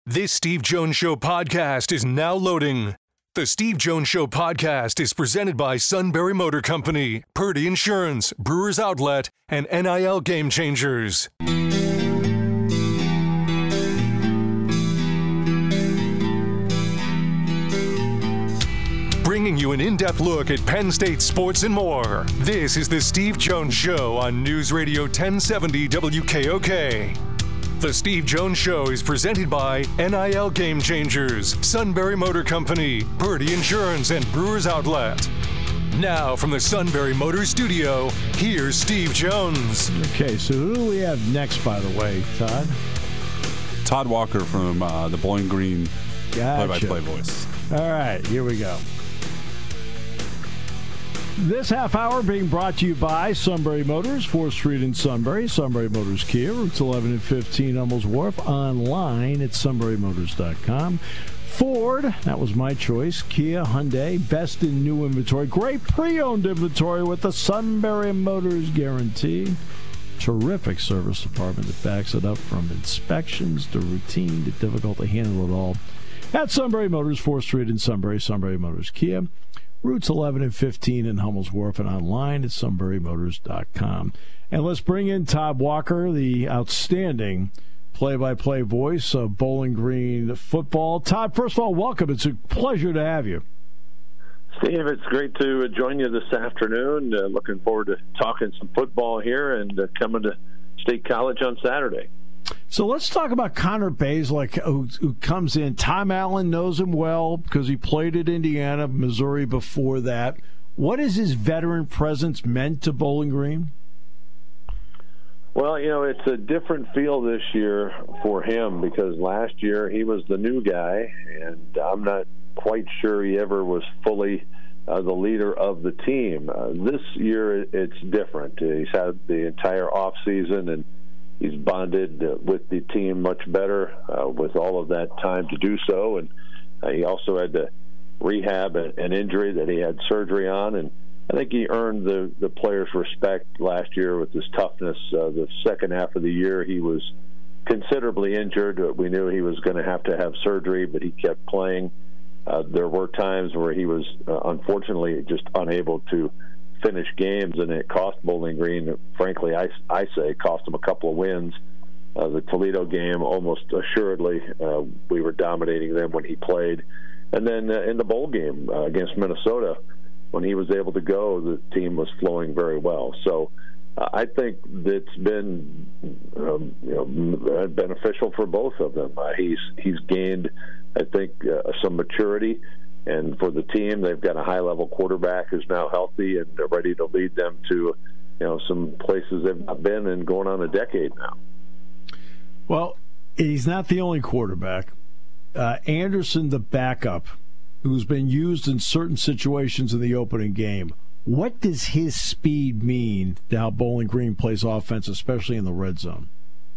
This Steve Jones Show podcast is now loading. The Steve Jones Show podcast is presented by Sunbury Motor Company, Purdy Insurance, Brewers Outlet, and NIL Game Changers. Bringing you an in-depth look at Penn State sports and more. This is the Steve Jones Show on News Radio 1070 WKOK. The Steve Jones Show is presented by NIL Game Changers, Sunbury Motor Company, Purdy Insurance, and Brewers Outlet. Now from the Sunbury Motor Studio, here's Steve Jones. Okay, so who do we have next, by the way, Todd? Todd Walker from the Bowling Green Gotcha. play-by-play voice. All right, here we go. This half hour being brought to you by Sunbury Motors, 4th Street in Sunbury, Sunbury Motors Kia, routes 11 and 15 Hummels Wharf, online at sunburymotors.com. Ford, that was my choice. Kia, Hyundai, best in new inventory. Great pre-owned inventory with the Sunbury Motors guarantee. Terrific service department that backs it up from inspections to routine to difficult to handle it all. At Sunbury Motors, 4th Street in Sunbury, Sunbury Motors Kia. Routes 11 and 15 in Hummels Wharf and online at sunburymotors.com. And let's bring in Todd Walker, the outstanding play-by-play voice of Bowling Green football. Todd, first of all, welcome. It's a pleasure to have you. Steve, it's great to join you this afternoon. Looking forward to talking some football here and coming to State College on Saturday. So let's talk about Connor Bazelak, who comes in. Tom Allen knows him well because he played at Indiana, Missouri before that. What has his veteran presence meant to Bowling Green? Well, you know, it's a different feel this year for him because last year he was the new guy, and I'm not quite sure he ever was fully the leader of the team. This year it's different. He's had the entire offseason, and he's bonded with the team much better with all of that time to do so. And he also had to rehab an injury that he had surgery on. And I think he earned the players' respect last year with his toughness. The second half of the year, he was considerably injured. We knew he was going to have surgery, but he kept playing. There were times where he was, unfortunately, just unable to finish games, and it cost Bowling Green. Frankly, I say it cost them a couple of wins. The Toledo game, almost assuredly, we were dominating them when he played. And then in the bowl game against Minnesota, when he was able to go, the team was flowing very well. So I think it's been beneficial for both of them. He's gained, I think, some maturity. And for the team, they've got a high-level quarterback who's now healthy and they're ready to lead them to, some places they've not been in going on a decade now. Well, he's not the only quarterback. Anderson, the backup, who's been used in certain situations in the opening game. What does his speed mean to how Bowling Green plays offense, especially in the red zone?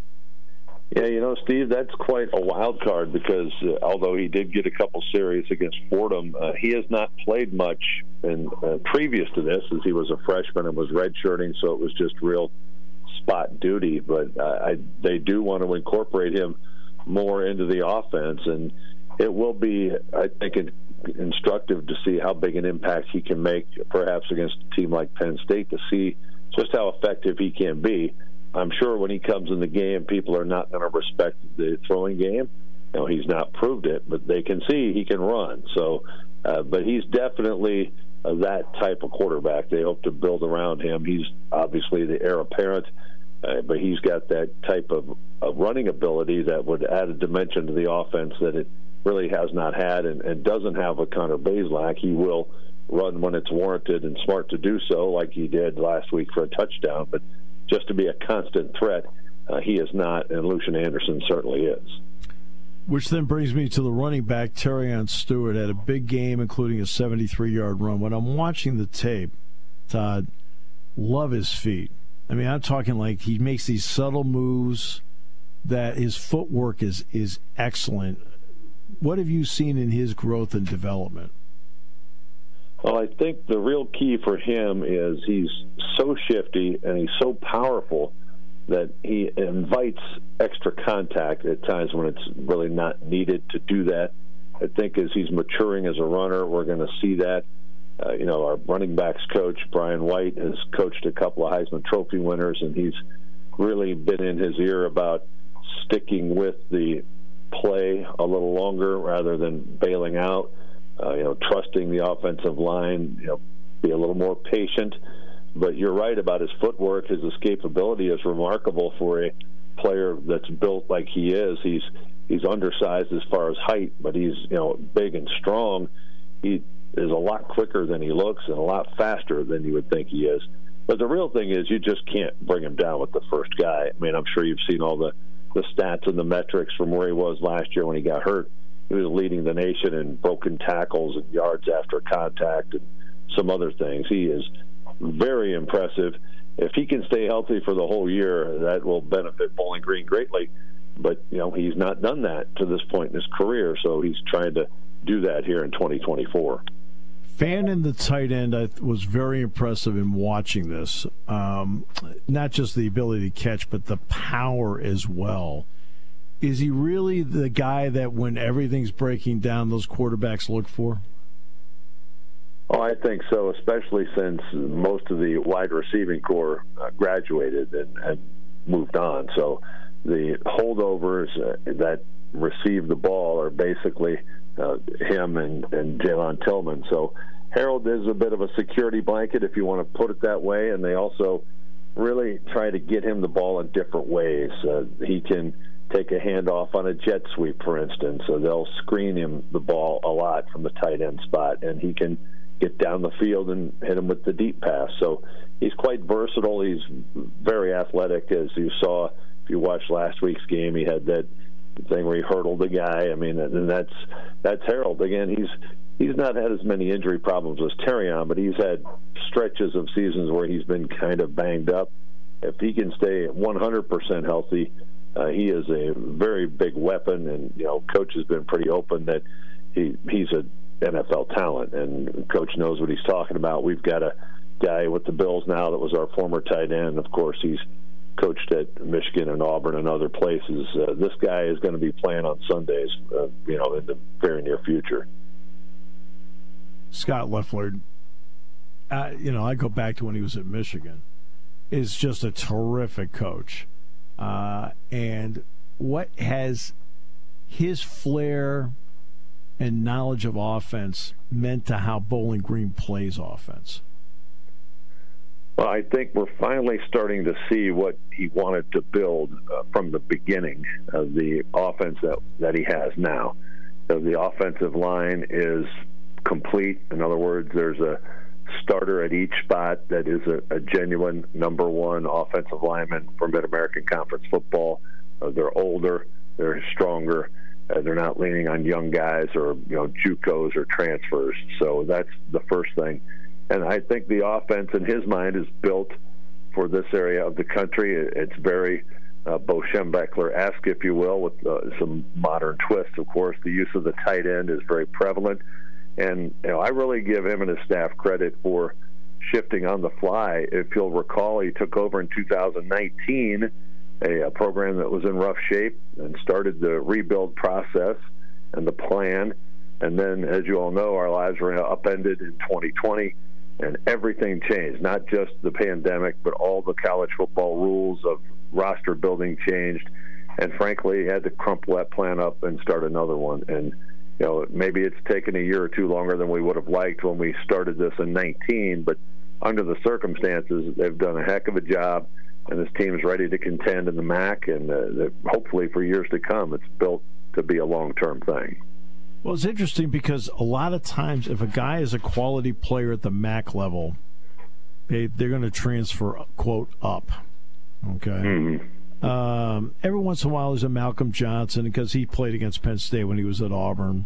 Yeah, Steve, that's quite a wild card because although he did get a couple series against Fordham, he has not played much previous to this, as he was a freshman and was redshirting, so it was just real spot duty. But they do want to incorporate him more into the offense, and it will be, I think, instructive to see how big an impact he can make, perhaps against a team like Penn State, to see just how effective he can be. I'm sure when he comes in the game, people are not going to respect the throwing game. He's not proved it, but they can see he can run. So, but he's definitely that type of quarterback. They hope to build around him. He's obviously the heir apparent, but he's got that type of running ability that would add a dimension to the offense that it really has not had and doesn't have with Connor Bazelak. He will run when it's warranted and smart to do so, like he did last week for a touchdown, but just to be a constant threat, he is not, and Lucian Anderson certainly is. Which then brings me to the running back, Terrion Stewart, had a big game, including a 73-yard run. When I'm watching the tape, Todd, love his feet. I mean, I'm talking like he makes these subtle moves, that his footwork is excellent. What have you seen in his growth and development? Well, I think the real key for him is he's so shifty and he's so powerful that he invites extra contact at times when it's really not needed to do that. I think as he's maturing as a runner, we're going to see that. Our running backs coach, Brian White, has coached a couple of Heisman Trophy winners, and he's really been in his ear about sticking with the play a little longer rather than bailing out, trusting the offensive line, be a little more patient. But you're right about his footwork. His escapability is remarkable for a player that's built like he is. He's undersized as far as height, but he's big and strong. He is a lot quicker than he looks and a lot faster than you would think he is. But the real thing is you just can't bring him down with the first guy. I mean, I'm sure you've seen all the stats and the metrics from where he was last year when he got hurt. He was leading the nation in broken tackles and yards after contact and some other things. He is very impressive. If he can stay healthy for the whole year, that will benefit Bowling Green greatly. But, he's not done that to this point in his career, so he's trying to do that here in 2024. Fannin, the tight end, was very impressive in watching this. Not just the ability to catch, but the power as well. Is he really the guy that when everything's breaking down, those quarterbacks look for? Oh, I think so, especially since most of the wide receiving corps graduated and moved on. So the holdovers that receive the ball are basically him and Jalen Tillman. So Harold is a bit of a security blanket, if you want to put it that way, and they also really try to get him the ball in different ways. He can take a handoff on a jet sweep, for instance, so they'll screen him the ball a lot from the tight end spot, and he can get down the field and hit him with the deep pass. So he's quite versatile. He's very athletic, as you saw if you watched last week's game. He had that thing where he hurdled the guy. I mean, and that's Harold. Again, he's not had as many injury problems as Terrion, but he's had stretches of seasons where he's been kind of banged up. If he can stay 100% healthy, he is a very big weapon, and coach has been pretty open that he's a NFL talent, and coach knows what he's talking about. We've got a guy with the Bills now that was our former tight end. Of course, he's coached at Michigan and Auburn and other places. This guy is going to be playing on Sundays, in the very near future. Scott Loeffler, I go back to when he was at Michigan, is just a terrific coach. And what has his flair and knowledge of offense meant to how Bowling Green plays offense? Well, I think we're finally starting to see what he wanted to build from the beginning of the offense that he has now. So the offensive line is complete. In other words, there's a starter at each spot that is a genuine number one offensive lineman for Mid-American Conference football. They're older, they're stronger, they're not leaning on young guys or JUCOs or transfers. So that's the first thing. And I think the offense in his mind is built for this area of the country. It's very Bo Schembechler-esque, if you will, with some modern twists. Of course, the use of the tight end is very prevalent. And I really give him and his staff credit for shifting on the fly. If you'll recall, he took over in 2019 a program that was in rough shape and started the rebuild process and the plan. And then, as you all know, our lives were upended in 2020, and everything changed, not just the pandemic, but all the college football rules of roster building changed. And frankly, he had to crumple that plan up and start another one. And maybe it's taken a year or two longer than we would have liked when we started this in 19, but under the circumstances, they've done a heck of a job, and this team is ready to contend in the MAC, and hopefully for years to come, it's built to be a long-term thing. Well, it's interesting because a lot of times if a guy is a quality player at the MAC level, they're going to transfer, quote, up, okay? Mm-hmm. Every once in a while there's a Malcolm Johnson because he played against Penn State when he was at Auburn.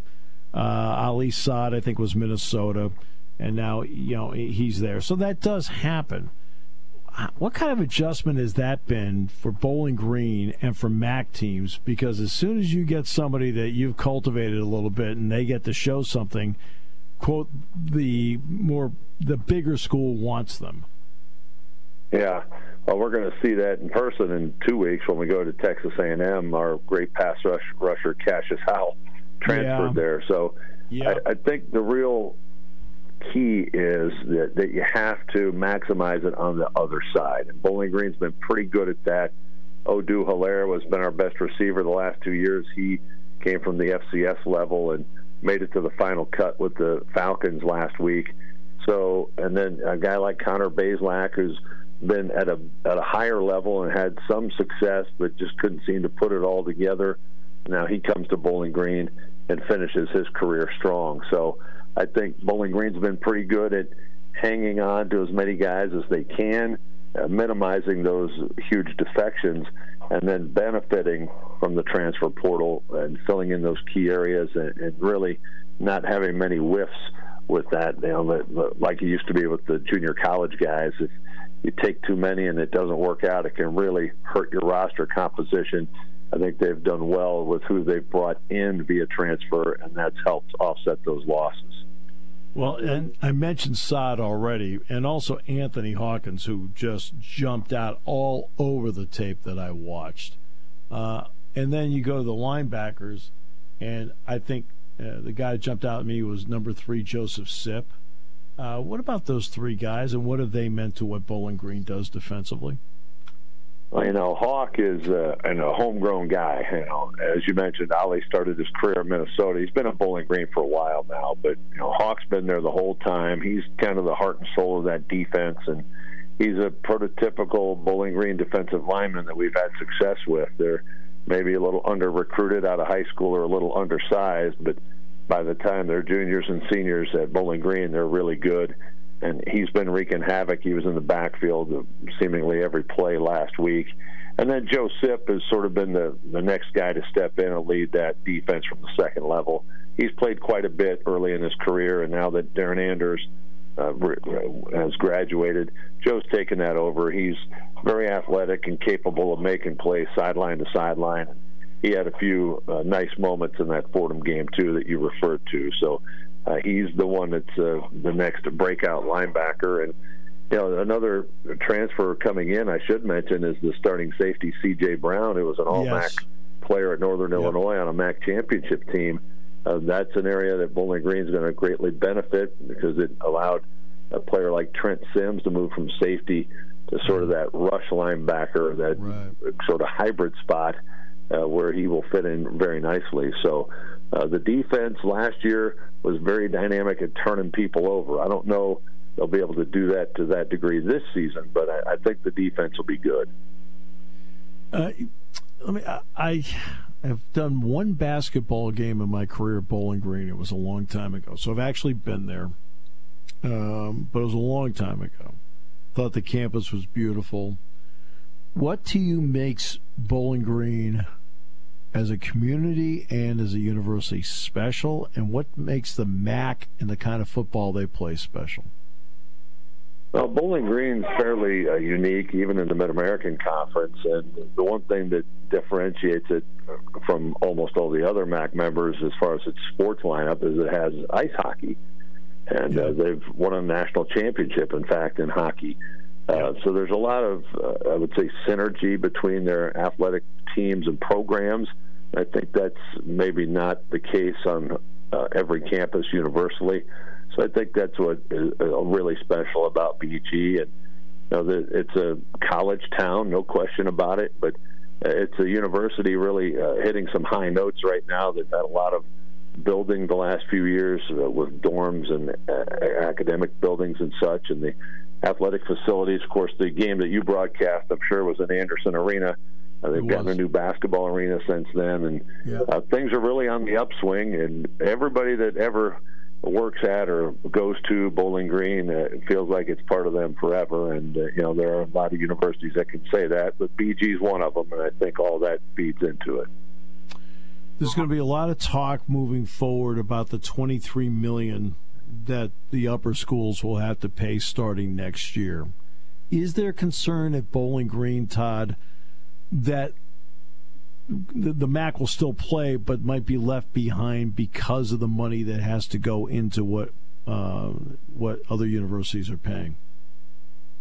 Ali Saad, I think, was Minnesota, and now he's there. So that does happen. What kind of adjustment has that been for Bowling Green and for MAC teams? Because as soon as you get somebody that you've cultivated a little bit and they get to show something, quote, the bigger school wants them. Yeah. Well, we're going to see that in person in 2 weeks when we go to Texas A&M. Our great pass rusher, Cassius Howell, transferred there. So I think the real key is that you have to maximize it on the other side. And Bowling Green's been pretty good at that. Odu Hilaire has been our best receiver the last 2 years. He came from the FCS level and made it to the final cut with the Falcons last week. So, and then a guy like Connor Bazelak, who's been at a higher level and had some success, but just couldn't seem to put it all together. Now he comes to Bowling Green and finishes his career strong. So I think Bowling Green's been pretty good at hanging on to as many guys as they can, minimizing those huge defections, and then benefiting from the transfer portal and filling in those key areas and really not having many whiffs with that. Like it used to be with the junior college guys. If you take too many and it doesn't work out, it can really hurt your roster composition. I think they've done well with who they've brought in via transfer, and that's helped offset those losses. Well, and I mentioned Saad already, and also Anthony Hawkins, who just jumped out all over the tape that I watched. And then you go to the linebackers, and I think the guy that jumped out at me was number 3, Joseph Sipp. What about those 3 guys, and what have they meant to what Bowling Green does defensively? Well, Hawk is a homegrown guy. As you mentioned, Ali started his career in Minnesota. He's been at Bowling Green for a while now, but Hawk's been there the whole time. He's kind of the heart and soul of that defense, and he's a prototypical Bowling Green defensive lineman that we've had success with. They're maybe a little under-recruited out of high school or a little undersized, but by the time they're juniors and seniors at Bowling Green, they're really good. And he's been wreaking havoc. He was in the backfield seemingly every play last week. And then Joe Sipp has sort of been the next guy to step in and lead that defense from the second level. He's played quite a bit early in his career, and now that Darren Anders has graduated, Joe's taken that over. He's very athletic and capable of making plays sideline to sideline. He had a few nice moments in that Fordham game, too, that you referred to. So he's the one that's the next breakout linebacker. And another transfer coming in, I should mention, is the starting safety, C.J. Brown, who was an all-MAC player at Northern Illinois on a MAC championship team. That's an area that Bowling Green is going to greatly benefit because it allowed a player like Trent Sims to move from safety to sort of that rush linebacker, that sort of hybrid spot where he will fit in very nicely. So the defense last year was very dynamic at turning people over. I don't know they'll be able to do that to that degree this season, but I think the defense will be good. I have done one basketball game in my career at Bowling Green. It was a long time ago, so I've actually been there, but it was a long time ago. Thought the campus was beautiful. What to you makes Bowling Green as a community and as a university special, and what makes the MAC and the kind of football they play special? Well, Bowling Green's fairly unique, even in the Mid-American Conference, and the one thing that differentiates it from almost all the other MAC members as far as its sports lineup is it has ice hockey, and they've won a national championship, in fact, in hockey. So there's a lot of, I would say, synergy between their athletic teams and programs. I think that's maybe not the case on every campus universally. So I think that's what is really special about BG. And it's a college town, no question about it, but it's a university really hitting some high notes right now. They've had a lot of building the last few years with dorms and academic buildings and such, and the athletic facilities. Of course, the game that you broadcast, I'm sure, was in Anderson Arena. They've gotten a new basketball arena since then, and things are really on the upswing. And everybody that ever works at or goes to Bowling Green, it feels like it's part of them forever. And there are a lot of universities that can say that, but BG is one of them, and I think all that feeds into it. There's going to be a lot of talk moving forward about the $23 million that the upper schools will have to pay starting next year. Is there concern at Bowling Green, Todd, that the MAC will still play but might be left behind because of the money that has to go into what other universities are paying?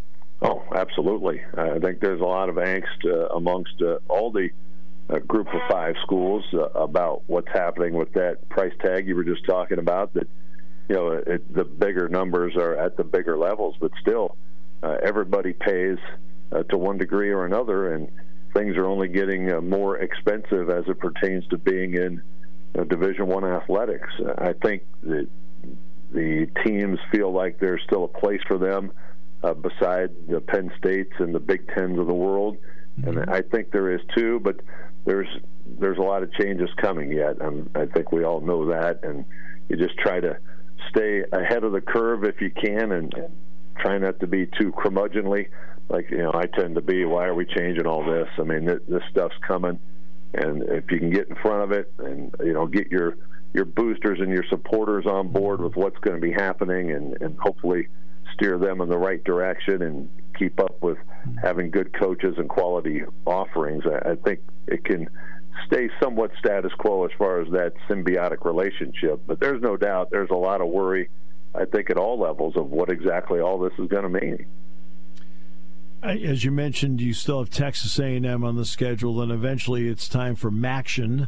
Oh, absolutely. I think there's a lot of angst amongst all the group of 5 schools about what's happening with that price tag you were just talking about, that the bigger numbers are at the bigger levels, but still everybody pays to one degree or another, and things are only getting more expensive as it pertains to being in Division I athletics. I think that the teams feel like there's still a place for them beside the Penn States and the Big Tens of the world, and I think there is too, but there's a lot of changes coming yet. I think we all know that, and you just try to stay ahead of the curve if you can, and try not to be too curmudgeonly like I tend to be. Why are we changing all this? I mean, this stuff's coming, and if you can get in front of it and get your boosters and your supporters on board with what's going to be happening, and hopefully steer them in the right direction and keep up with having good coaches and quality offerings, I think it can stay somewhat status quo as far as that symbiotic relationship. But there's no doubt there's a lot of worry, I think, at all levels of what exactly all this is going to mean. As you mentioned, you still have Texas A&M on the schedule, and eventually it's time for MACtion.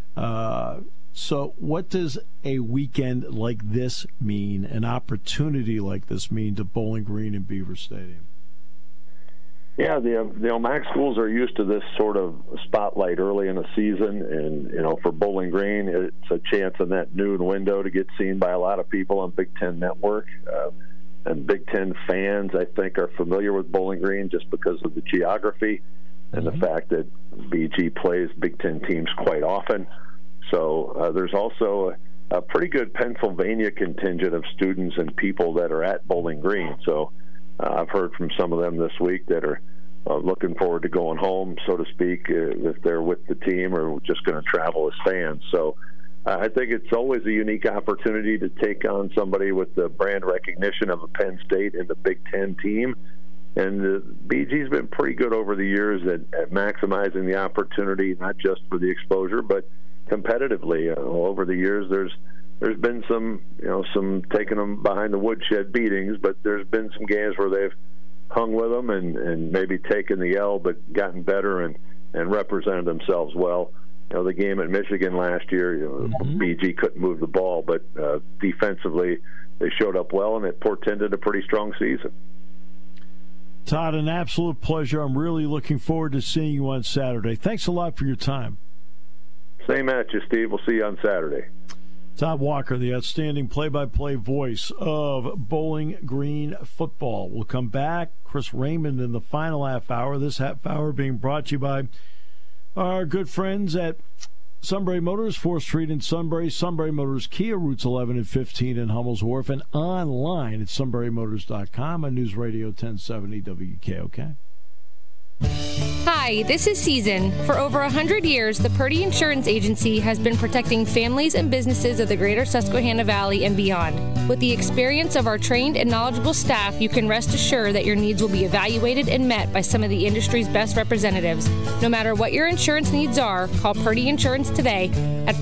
So what does a weekend like this mean, an opportunity like this mean to Bowling Green and Beaver Stadium? Yeah, the MAC schools are used to this sort of spotlight early in the season, and for Bowling Green, it's a chance in that noon window to get seen by a lot of people on Big Ten Network. And Big Ten fans, I think, are familiar with Bowling Green just because of the geography and the fact that BG plays Big Ten teams quite often. So there's also a pretty good Pennsylvania contingent of students and people that are at Bowling Green. So I've heard from some of them this week that are looking forward to going home, so to speak, if they're with the team or just going to travel as fans. So I think it's always a unique opportunity to take on somebody with the brand recognition of a Penn State and the Big Ten team. And BG's been pretty good over the years at maximizing the opportunity, not just for the exposure, but competitively. Over the years, there's been some taking them behind the woodshed beatings, but there's been some games where they've hung with them and maybe taken the L, but gotten better and represented themselves well. The game at Michigan last year, BG couldn't move the ball, but defensively they showed up well, and it portended a pretty strong season. Todd, an absolute pleasure. I'm really looking forward to seeing you on Saturday. Thanks a lot for your time. Same at you, Steve. We'll see you on Saturday. Todd Walker, the outstanding play-by-play voice of Bowling Green football. We'll come back. Chris Raymond in the final half hour. This half hour being brought to you by our good friends at Sunbury Motors, 4th Street in Sunbury. Sunbury Motors Kia, routes 11 and 15 in Hummel's Wharf, and online at sunburymotors.com on News Radio 1070 WKOK. Hi, this is Season. For over 100 years, the Purdy Insurance Agency has been protecting families and businesses of the greater Susquehanna Valley and beyond. With the experience of our trained and knowledgeable staff, you can rest assured that your needs will be evaluated and met by some of the industry's best representatives. No matter what your insurance needs are, call Purdy Insurance today at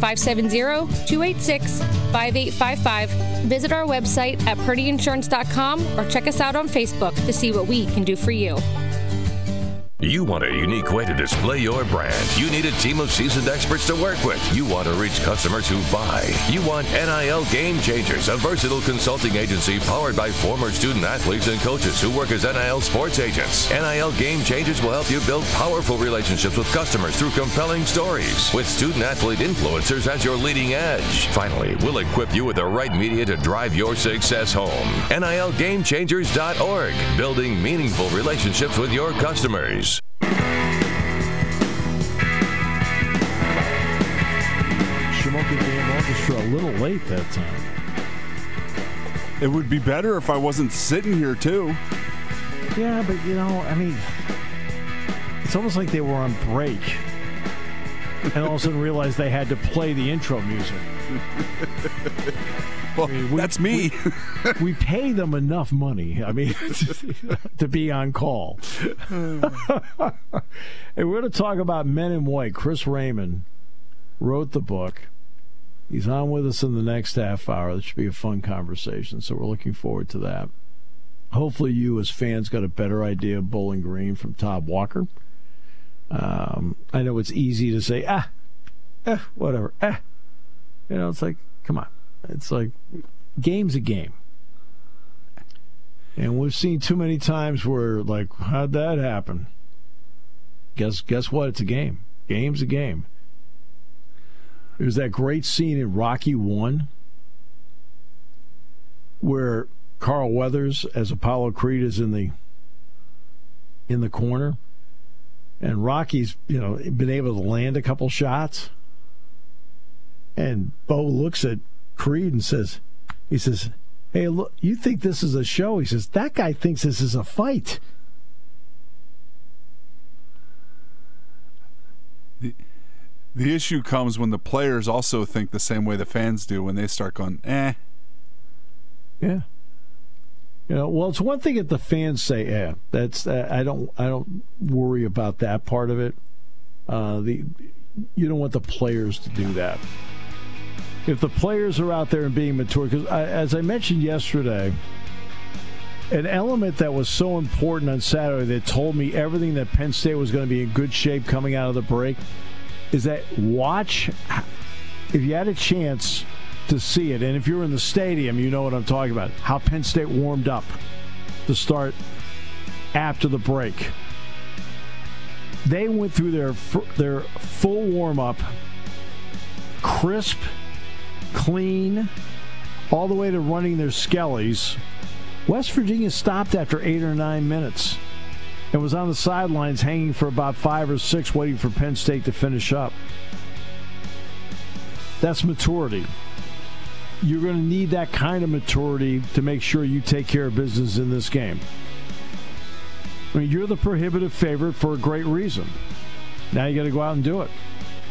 570-286-5855. Visit our website at purdyinsurance.com or check us out on Facebook to see what we can do for you. You want a unique way to display your brand. You need a team of seasoned experts to work with. You want to reach customers who buy. You want NIL Game Changers, a versatile consulting agency powered by former student athletes and coaches who work as NIL sports agents. NIL Game Changers will help you build powerful relationships with customers through compelling stories, with student athlete influencers as your leading edge. Finally, we'll equip you with the right media to drive your success home. NILGameChangers.org, building meaningful relationships with your customers. Shamokin Dam Orchestra a little late that time. It would be better if I wasn't sitting here, too. Yeah, but, it's almost like they were on break. And all of a sudden realized they had to play the intro music. Well, that's me. We pay them enough money, to be on call. And we're going to talk about Men in White. Chris Raymond wrote the book. He's on with us in the next half hour. That should be a fun conversation, so we're looking forward to that. hopefully you as fans got a better idea of Bowling Green from Todd Walker. I know it's easy to say, whatever. It's like, come on. It's like, game's a game. And we've seen too many times where, like, how'd that happen? Guess what? It's a game. Game's a game. There's that great scene in Rocky 1 where Carl Weathers, as Apollo Creed, is in the corner, and Rocky's been able to land a couple shots, and Bo looks at Creed and says, "Hey, look, you think this is a show?" He says, "That guy thinks this is a fight." The issue comes when the players also think the same way the fans do when they start going, eh. Yeah. Well, it's one thing if the fans say, eh. That's I don't worry about that part of it. You don't want the players to do that. If the players are out there and being mature, because as I mentioned yesterday, an element that was so important on Saturday that told me everything that Penn State was going to be in good shape coming out of the break is that watch, if you had a chance to see it, and if you're in the stadium, you know what I'm talking about, how Penn State warmed up to start after the break. They went through their full warm-up, crisp, clean, all the way to running their skellies. West Virginia stopped after 8 or 9 minutes and was on the sidelines hanging for about 5 or 6 waiting for Penn State to finish up. That's maturity. You're going to need that kind of maturity to make sure you take care of business in this game. I mean, you're the prohibitive favorite for a great reason. Now you got to go out and do it.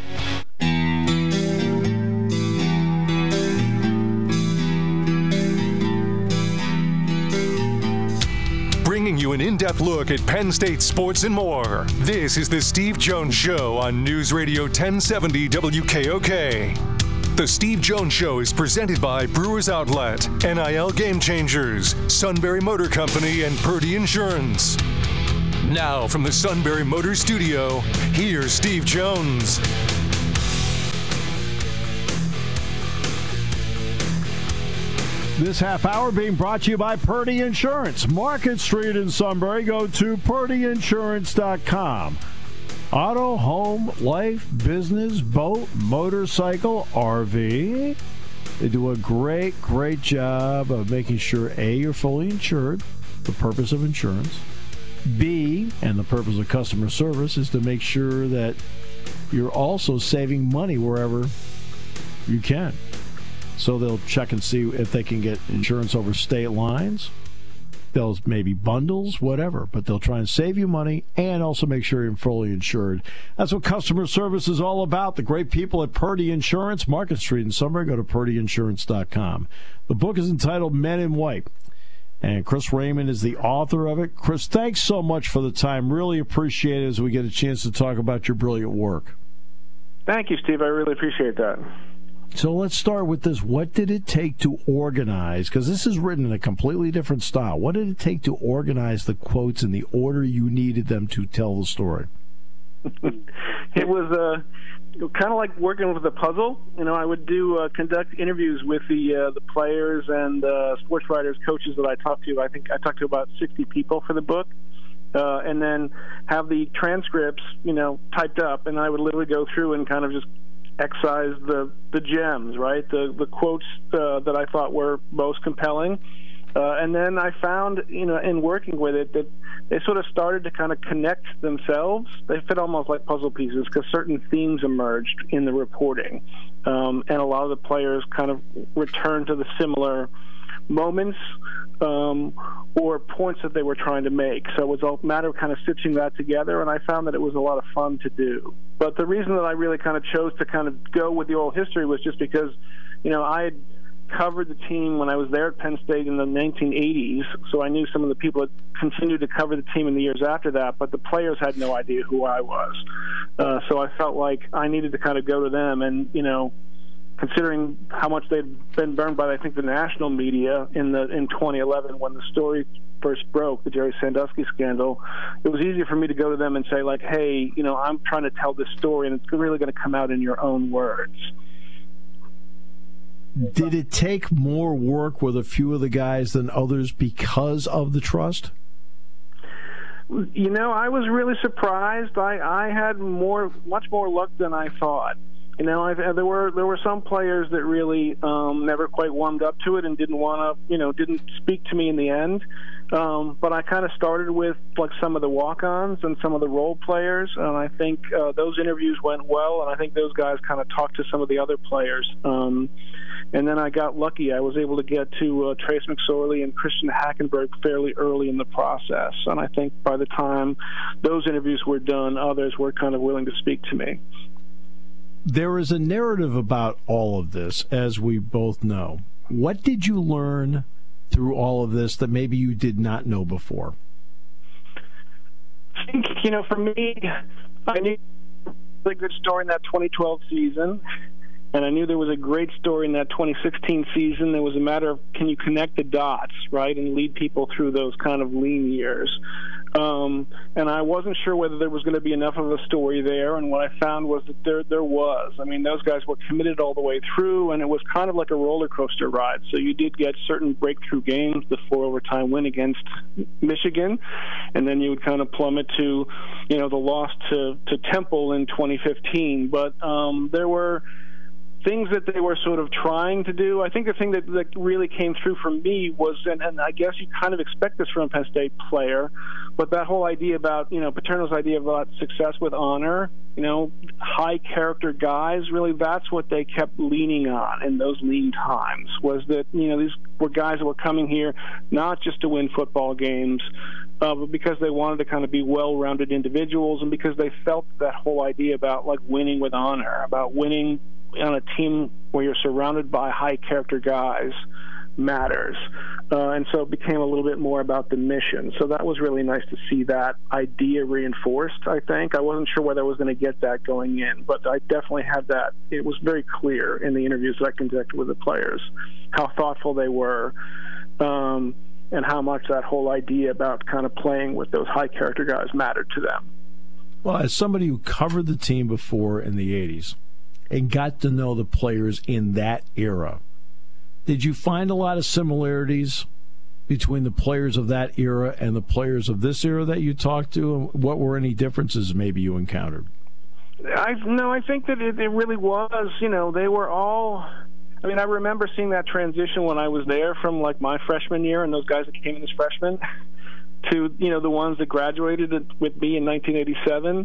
Bringing you an in-depth look at Penn State sports and more. This is the Steve Jones Show on News Radio 1070 WKOK. The Steve Jones Show is presented by Brewers Outlet, NIL Game Changers, Sunbury Motor Company, and Purdy Insurance. Now from the Sunbury Motor Studio, here's Steve Jones. This half hour being brought to you by Purdy Insurance. Market Street in Sunbury. Go to purdyinsurance.com. Auto, home, life, business, boat, motorcycle, RV. They do a great job of making sure, A, you're fully insured, the purpose of insurance. B, and the purpose of customer service, is to make sure that you're also saving money wherever you can. So they'll check and see if they can get insurance over state lines. They'll maybe bundles, whatever, but they'll try and save you money and also make sure you're fully insured. That's what customer service is all about. The great people at Purdy Insurance, Market Street in Sunbury. Go to purdyinsurance.com. The book is entitled Men in White, and Chris Raymond is the author of it. Chris, thanks so much for the time. Really appreciate it as we get a chance to talk about your brilliant work. Thank you, Steve. I really appreciate that. So let's start with this. What did it take to organize? Because this is written in a completely different style. What did it take to organize the quotes in the order you needed them to tell the story? It was kind of like working with a puzzle. I would conduct interviews with the players and sports writers, coaches that I talked to. I think I talked to about 60 people for the book. And then have the transcripts, typed up, and I would literally go through and kind of just excise the gems, right? The quotes that I thought were most compelling. And then I found, in working with it, that they sort of started to kind of connect themselves. They fit almost like puzzle pieces because certain themes emerged in the reporting. And a lot of the players kind of returned to the similar moments or points that they were trying to make. So it was a matter of kind of stitching that together, and I found that it was a lot of fun to do. But the reason that I really kind of chose to kind of go with the oral history was just because, I had covered the team when I was there at Penn State in the 1980s, so I knew some of the people that continued to cover the team in the years after that, but the players had no idea who I was. So I felt like I needed to kind of go to them and, considering how much they'd been burned by, I think, the national media in 2011 when the story first broke, the Jerry Sandusky scandal. It was easier for me to go to them and say, like, hey, I'm trying to tell this story, and it's really going to come out in your own words. Did it take more work with a few of the guys than others because of the trust? I was really surprised. I had much more luck than I thought. There were some players that really never quite warmed up to it and didn't speak to me in the end. But I kind of started with like some of the walk-ons and some of the role players, and I think those interviews went well, and I think those guys kind of talked to some of the other players. And then I got lucky. I was able to get to Trace McSorley and Christian Hackenberg fairly early in the process. And I think by the time those interviews were done, others were kind of willing to speak to me. There is a narrative about all of this, as we both know. What did you learn through all of this that maybe you did not know before? I think, for me, I knew a really good story in that 2012 season. And I knew there was a great story in that 2016 season. It was a matter of, can you connect the dots, right, and lead people through those kind of lean years. And I wasn't sure whether there was going to be enough of a story there, and what I found was that there was. I mean, those guys were committed all the way through, and it was kind of like a roller coaster ride. So you did get certain breakthrough games, the 4-overtime win against Michigan, and then you would kind of plummet to, the loss to Temple in 2015. But there were things that they were sort of trying to do. I think the thing that really came through for me was, and I guess you kind of expect this from a Penn State player, but that whole idea about, Paterno's idea about success with honor, high character guys, really that's what they kept leaning on in those lean times, was that, these were guys that were coming here not just to win football games, but because they wanted to kind of be well-rounded individuals, and because they felt that whole idea about like winning with honor, about winning on a team where you're surrounded by high character guys matters. And so it became a little bit more about the mission. So that was really nice to see that idea reinforced, I think. I wasn't sure whether I was going to get that going in, but I definitely had that. It was very clear in the interviews that I conducted with the players how thoughtful they were, and how much that whole idea about kind of playing with those high character guys mattered to them. Well, as somebody who covered the team before in the 80s, and got to know the players in that era, did you find a lot of similarities between the players of that era and the players of this era that you talked to? And what were any differences maybe you encountered? I think that it really was, they were all, I remember seeing that transition when I was there from like my freshman year and those guys that came in as freshmen to, the ones that graduated with me in 1987,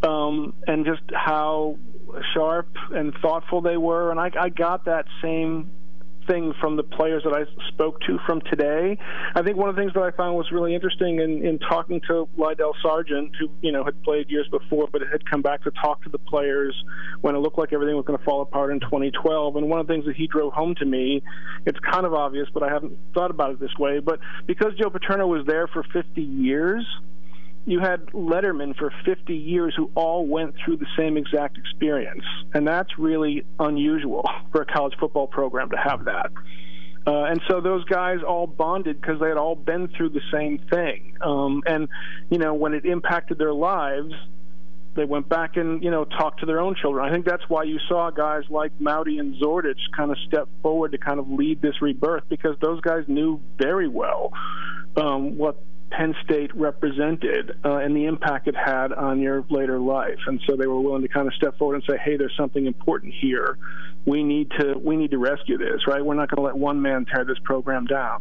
and just how sharp and thoughtful they were. And I got that same thing from the players that I spoke to from today. I think one of the things that I found was really interesting in talking to Lydell Sargent, who had played years before but had come back to talk to the players when it looked like everything was going to fall apart in 2012. And one of the things that he drove home to me, it's kind of obvious, but I haven't thought about it this way, but because Joe Paterno was there for 50 years, you had Letterman for 50 years who all went through the same exact experience. And that's really unusual for a college football program to have that. And so those guys all bonded because they had all been through the same thing. And, when it impacted their lives, they went back and, talked to their own children. I think that's why you saw guys like Mauti and Zordich kind of step forward to kind of lead this rebirth, because those guys knew very well what Penn State represented and the impact it had on your later life. And so they were willing to kind of step forward and say, hey, there's something important here. We need to rescue this, right? We're not going to let one man tear this program down.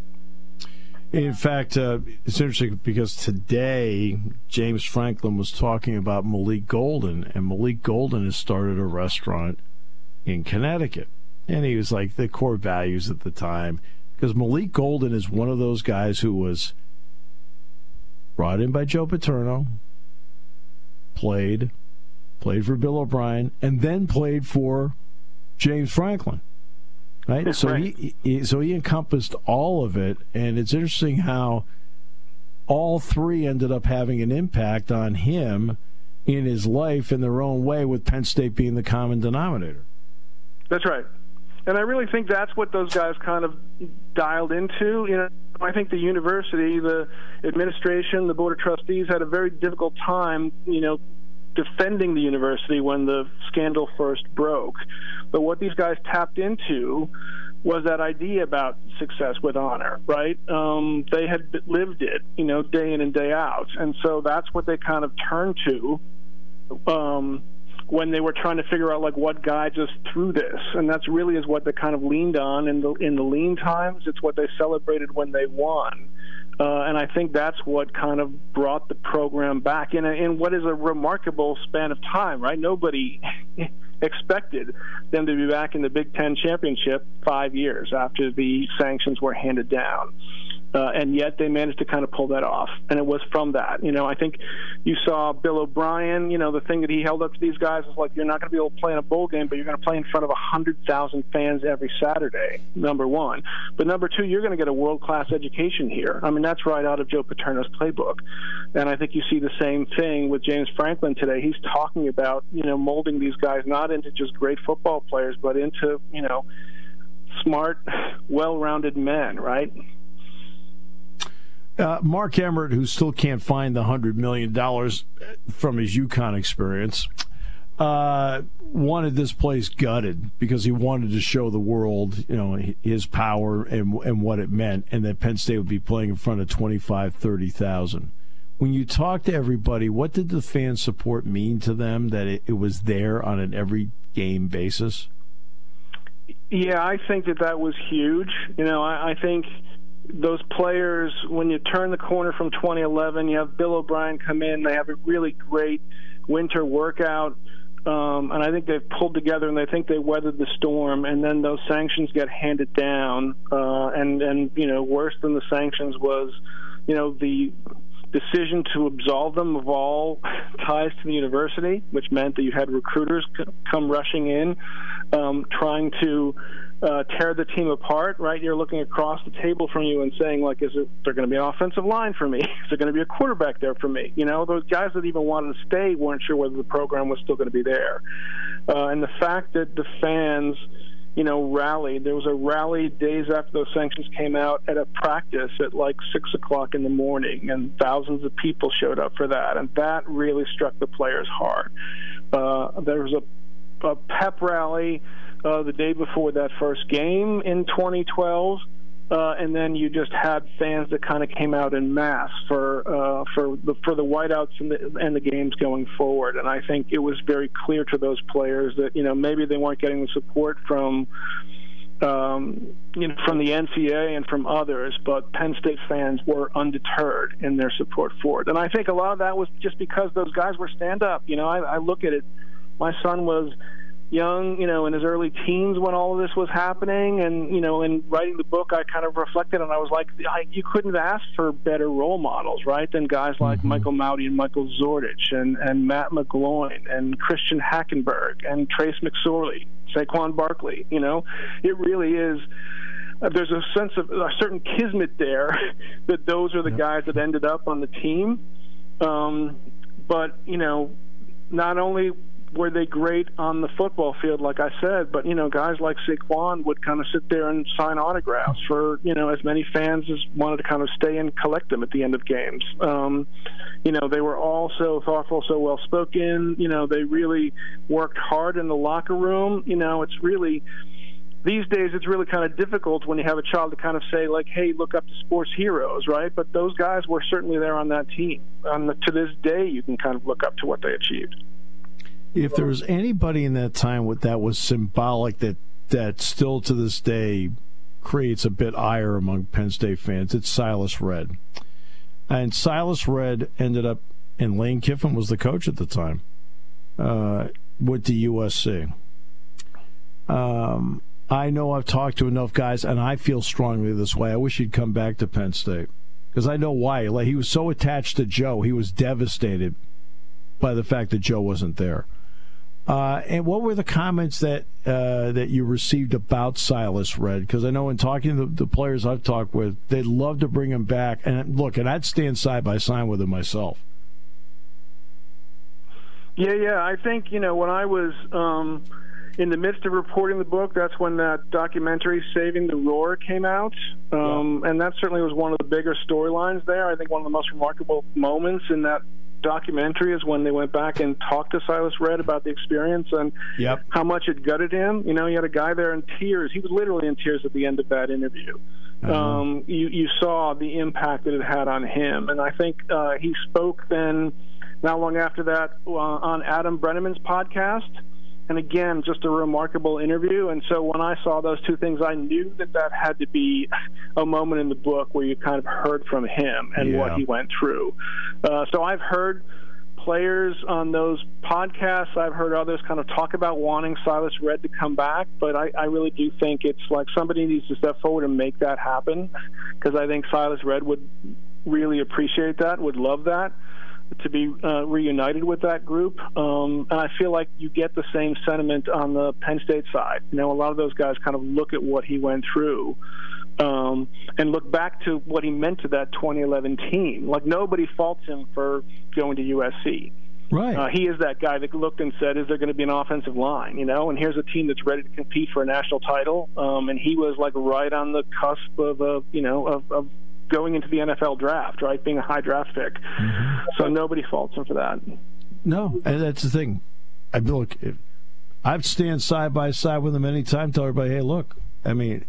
In fact, it's interesting because today James Franklin was talking about Malik Golden, and Malik Golden has started a restaurant in Connecticut. And he was like the core values at the time, because Malik Golden is one of those guys who was brought in by Joe Paterno, played for Bill O'Brien, and then played for James Franklin. Right? That's so right. he encompassed all of it, and it's interesting how all three ended up having an impact on him in his life in their own way, with Penn State being the common denominator. That's right. And I really think that's what those guys kind of dialed into. You know, I think the university, the administration, the board of trustees had a very difficult time, you know, defending the university when the scandal first broke. But what these guys tapped into was that idea about success with honor, right? They had lived it, you know, day in and day out. And so that's what they kind of turned to when they were trying to figure out, like, what guides us through this. And that's really is what they kind of leaned on in the lean times. It's what they celebrated when they won. And I think that's what kind of brought the program back in what is a remarkable span of time, right? Nobody expected them to be back in the Big Ten championship 5 years after the sanctions were handed down. And yet they managed to kind of pull that off. And it was from that. You know, I think you saw Bill O'Brien, you know, the thing that he held up to these guys is like, you're not going to be able to play in a bowl game, but you're going to play in front of 100,000 fans every Saturday, number one. But number two, you're going to get a world-class education here. I mean, that's right out of Joe Paterno's playbook. And I think you see the same thing with James Franklin today. He's talking about, you know, molding these guys not into just great football players, but into, you know, smart, well-rounded men, right? Mark Emmert, who still can't find the $100 million from his UConn experience, wanted this place gutted because he wanted to show the world, you know, his power and what it meant, and that Penn State would be playing in front of 25,000, 30,000. When you talk to everybody, what did the fan support mean to them, that it was there on an every game basis? Yeah, I think that was huge. You know, I think those players, when you turn the corner from 2011, you have Bill O'Brien come in, they have a really great winter workout, and I think they've pulled together and they think they weathered the storm, and then those sanctions get handed down, and you know, worse than the sanctions was, you know, the decision to absolve them of all ties to the university, which meant that you had recruiters come rushing in, trying to tear the team apart, right? You're looking across the table from you and saying, like, is there going to be an offensive line for me? Is there going to be a quarterback there for me? You know, those guys that even wanted to stay weren't sure whether the program was still going to be there. And the fact that the fans, you know, rallied. There was a rally days after those sanctions came out at a practice at like 6 o'clock in the morning, and thousands of people showed up for that, and that really struck the players hard. There was a pep rally the day before that first game in 2012, and then you just had fans that kind of came out en masse for the whiteouts and the games going forward. And I think it was very clear to those players that, you know, maybe they weren't getting the support from you know, from the NCAA and from others, but Penn State fans were undeterred in their support for it. And I think a lot of that was just because those guys were stand-up. You know, I look at it. My son was young, you know, in his early teens when all of this was happening, and, you know, in writing the book, I kind of reflected, and I was like, you couldn't have asked for better role models, right, than guys like Michael Mauti and Michael Zordich and Matt McGloin and Christian Hackenberg and Trace McSorley, Saquon Barkley. You know, it really is. There's a sense of a certain kismet there that those are the guys that ended up on the team. But, you know, not only were they great on the football field, like I said, but, you know, guys like Saquon would kind of sit there and sign autographs for, you know, as many fans as wanted to kind of stay and collect them at the end of games. You know, they were all so thoughtful, so well-spoken. You know, they really worked hard in the locker room. You know, it's really, these days it's really kind of difficult when you have a child to kind of say, like, hey, look up to sports heroes, right? But those guys were certainly there on that team. To this day, you can kind of look up to what they achieved. If there was anybody in that time that was symbolic, that still to this day creates a bit ire among Penn State fans, it's Silas Redd. And Silas Redd ended up, and Lane Kiffin was the coach at the time, went to USC. I know I've talked to enough guys, and I feel strongly this way. I wish he'd come back to Penn State, because I know why. Like, he was so attached to Joe, he was devastated by the fact that Joe wasn't there. And what were the comments that you received about Silas Redd? Because I know in talking to the players I've talked with, they'd love to bring him back. And look, and I'd stand side by side with him myself. Yeah. I think, you know, when I was in the midst of reporting the book, that's when that documentary Saving the Roar came out. And that certainly was one of the bigger storylines there. I think one of the most remarkable moments in that documentary is when they went back and talked to Silas Redd about the experience and how much it gutted him. You know, you had a guy there in tears. He was literally in tears at the end of that interview. You saw the impact that it had on him. And I think he spoke then, not long after that, on Adam Brenneman's podcast. And again, just a remarkable interview. And so when I saw those two things, I knew that had to be a moment in the book where you kind of heard from him and what he went through. So I've heard players on those podcasts. I've heard others kind of talk about wanting Silas Redd to come back. But I really do think it's like somebody needs to step forward and make that happen, because I think Silas Redd would really appreciate that, would love that, to be reunited with that group. And I feel like you get the same sentiment on the Penn State side. You know, a lot of those guys kind of look at what he went through and look back to what he meant to that 2011 team. Like, nobody faults him for going to USC. Right. He is that guy that looked and said, is there going to be an offensive line? You know, and here's a team that's ready to compete for a national title. And he was like right on the cusp of of going into the NFL draft, right, being a high draft pick. So nobody faults him for that. No, and that's the thing. I've stand side by side with him anytime, tell everybody, hey, look, I mean,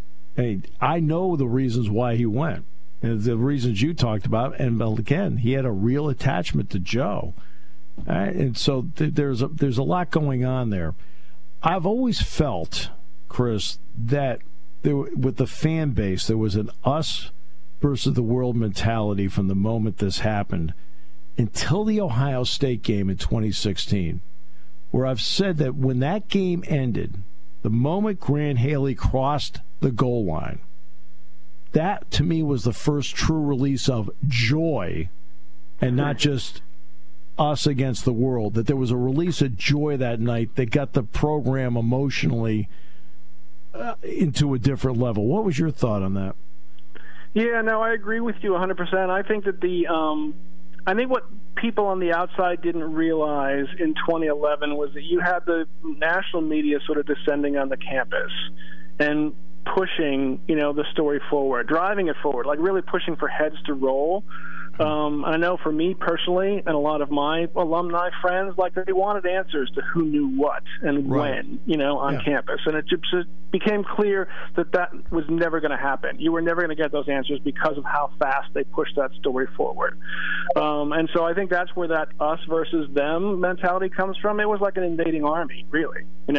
I know the reasons why he went, and the reasons you talked about, and again, he had a real attachment to Joe. Right? And so there's a lot going on there. I've always felt, Chris, that with the fan base, there was an us versus the world mentality from the moment this happened until the Ohio State game in 2016, where I've said that when that game ended, the moment Grant Haley crossed the goal line, that to me was the first true release of joy and not just us against the world, that there was a release of joy that night that got the program emotionally into a different level. What was your thought on that? Yeah, no, I agree with you 100%. I think that I think what people on the outside didn't realize in 2011 was that you had the national media sort of descending on the campus and pushing, the story forward, driving it forward, like really pushing for heads to roll. I know for me personally and a lot of my alumni friends, like they wanted answers to who knew what and when, on campus. And it just became clear that was never going to happen. You were never going to get those answers because of how fast they pushed that story forward. And so I think that's where that us versus them mentality comes from. It was like an invading army, really,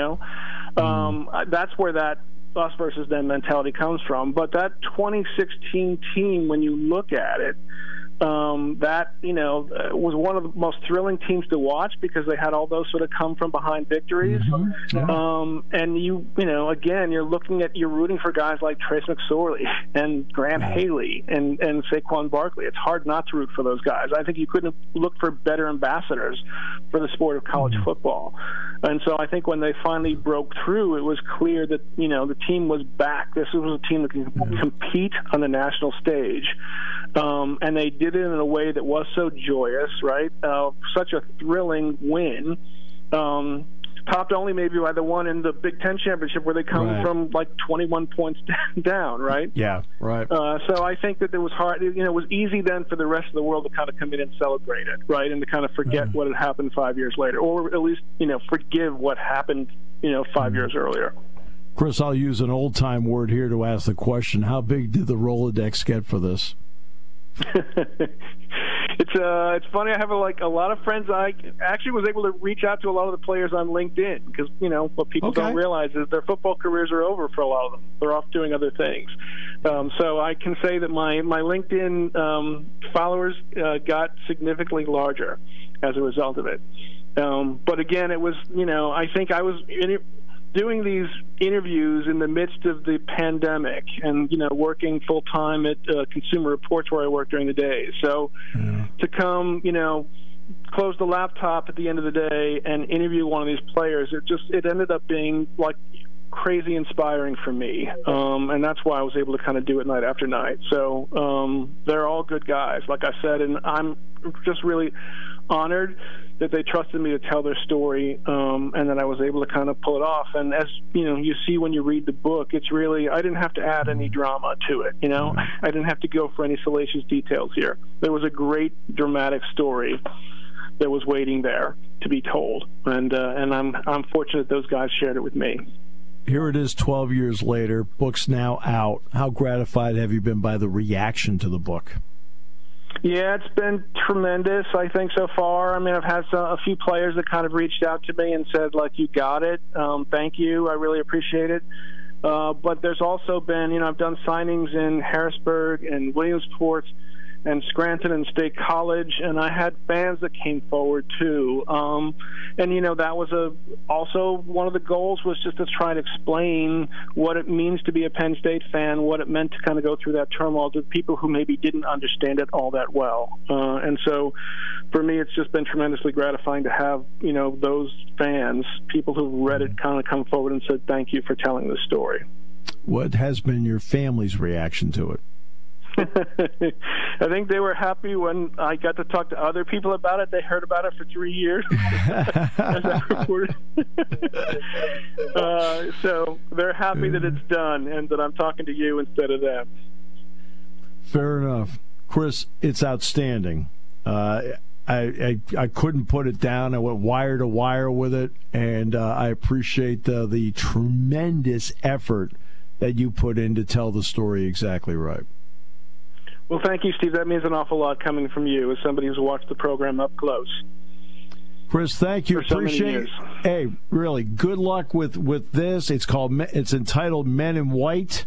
That's where that us versus them mentality comes from. But that 2016 team, when you look at it, that was one of the most thrilling teams to watch because they had all those sort of come from behind victories. And you're rooting for guys like Trace McSorley and Grant Haley and Saquon Barkley. It's hard not to root for those guys. I think you couldn't look for better ambassadors for the sport of college football. And so I think when they finally broke through, it was clear that the team was back. This was a team that can compete on the national stage. And they did it in a way that was so joyous, right? Such a thrilling win, topped only maybe by the one in the Big Ten championship where they come from like 21 points down, right? Yeah, right. So I think that it was hard. It was easy then for the rest of the world to kind of come in and celebrate it, right? And to kind of forget what had happened 5 years later, or at least forgive what happened 5 years earlier. Chris, I'll use an old-time word here to ask the question: how big did the Rolodex get for this? It's funny. I have a lot of friends. I actually was able to reach out to a lot of the players on LinkedIn because what people don't realize is their football careers are over for a lot of them. They're off doing other things. So I can say that my LinkedIn followers got significantly larger as a result of it. But again, it was I think I was doing these interviews in the midst of the pandemic and, working full time at Consumer Reports where I worked during the day. So to come, close the laptop at the end of the day and interview one of these players, it ended up being like crazy inspiring for me. And that's why I was able to kind of do it night after night. So they're all good guys, like I said, and I'm just really honored that they trusted me to tell their story, and that I was able to kind of pull it off. And as you see when you read the book, it's really, I didn't have to add any drama to it. I didn't have to go for any salacious details here. There was a great dramatic story that was waiting there to be told, and I'm fortunate those guys shared it with me. Here it is 12 years later, book's now out. How gratified have you been by the reaction to the book? Yeah, it's been tremendous, I think, so far. I mean, I've had a few players that kind of reached out to me and said, like, you got it. Thank you. I really appreciate it. But there's also been, I've done signings in Harrisburg and Williamsport and Scranton and State College, and I had fans that came forward too. And that was also one of the goals was just to try to explain what it means to be a Penn State fan, what it meant to kind of go through that turmoil to people who maybe didn't understand it all that well. And so for me, it's just been tremendously gratifying to have, those fans, people who read it, kind of come forward and said, thank you for telling this story. What has been your family's reaction to it? I think they were happy when I got to talk to other people about it. They heard about it for 3 years, as I reported. So they're happy that it's done and that I'm talking to you instead of them. Fair enough. Chris, it's outstanding. I couldn't put it down. I went wire to wire with it, and I appreciate the tremendous effort that you put in to tell the story exactly right. Well, thank you, Steve. That means an awful lot coming from you as somebody who's watched the program up close. Chris, thank you. Appreciate it. Hey, really, good luck with this. It's entitled Men in White.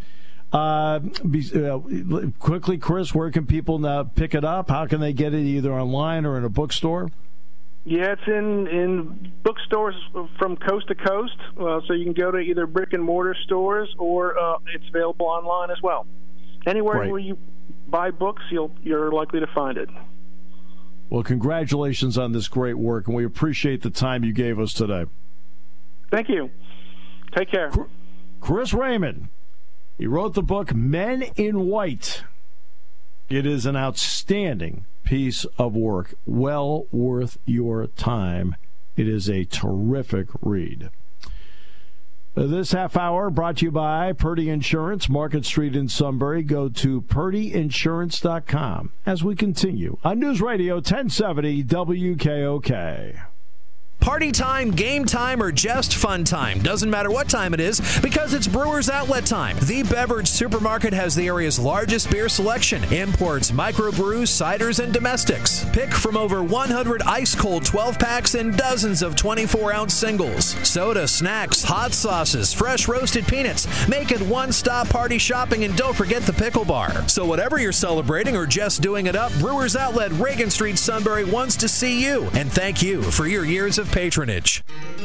Quickly, Chris, where can people now pick it up? How can they get it either online or in a bookstore? Yeah, it's in bookstores from coast to coast. So you can go to either brick and mortar stores or it's available online as well. Anywhere where you buy books, you're likely to find it. Well, congratulations on this great work, and we appreciate the time you gave us today. Thank you. Take care. Chris Raymond. He wrote the book Men in White. It is an outstanding piece of work, well worth your time. It is a terrific read. This half hour brought to you by Purdy Insurance, Market Street in Sunbury. Go to purdyinsurance.com as we continue on News Radio 1070 WKOK. Party time, game time, or just fun time. Doesn't matter what time it is because it's Brewers Outlet time. The Beverage Supermarket has the area's largest beer selection. Imports, microbrews, ciders, and domestics. Pick from over 100 ice-cold 12-packs and dozens of 24-ounce singles. Soda, snacks, hot sauces, fresh roasted peanuts. Make it one-stop party shopping, and don't forget the pickle bar. So whatever you're celebrating or just doing it up, Brewers Outlet, Reagan Street, Sunbury wants to see you. And thank you for your years of patronage.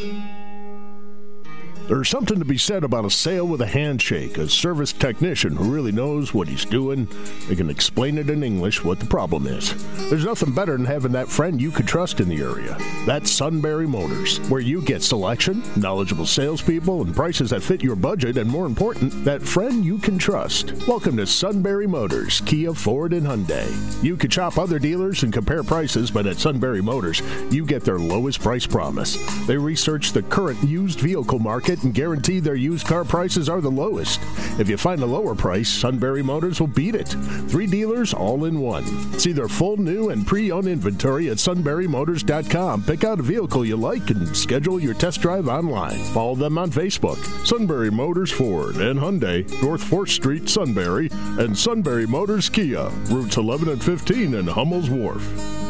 There's something to be said about a sale with a handshake, a service technician who really knows what he's doing. They can explain it in English what the problem is. There's nothing better than having that friend you could trust in the area. That's Sunbury Motors, where you get selection, knowledgeable salespeople, and prices that fit your budget, and more important, that friend you can trust. Welcome to Sunbury Motors, Kia, Ford, and Hyundai. You could shop other dealers and compare prices, but at Sunbury Motors, you get their lowest price promise. They research the current used vehicle market and guarantee their used car prices are the lowest. If you find a lower price, Sunbury Motors will beat it. 3 dealers all in one. See their full new and pre-owned inventory at sunburymotors.com. Pick out a vehicle you like and schedule your test drive online. Follow them on Facebook. Sunbury Motors Ford and Hyundai, North 4th Street, Sunbury, and Sunbury Motors Kia, routes 11 and 15 in Hummel's Wharf.